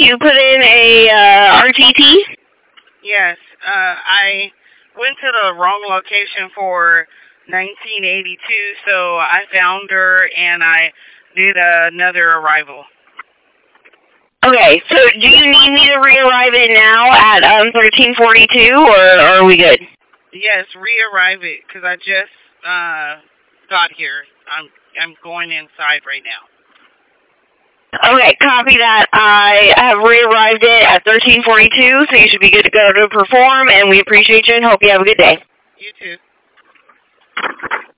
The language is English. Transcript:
You put in a RTT? Yes. I went to the wrong location for 1982, so I found her and I did another arrival. Okay, so do you need me to re-arrive it now at 1342, or are we good? Yes, re-arrive it, because I just got here. I'm going inside right now. Okay, copy that. I have re-arrived it at 1342, so you should be good to go to perform, and we appreciate you and hope you have a good day. You too.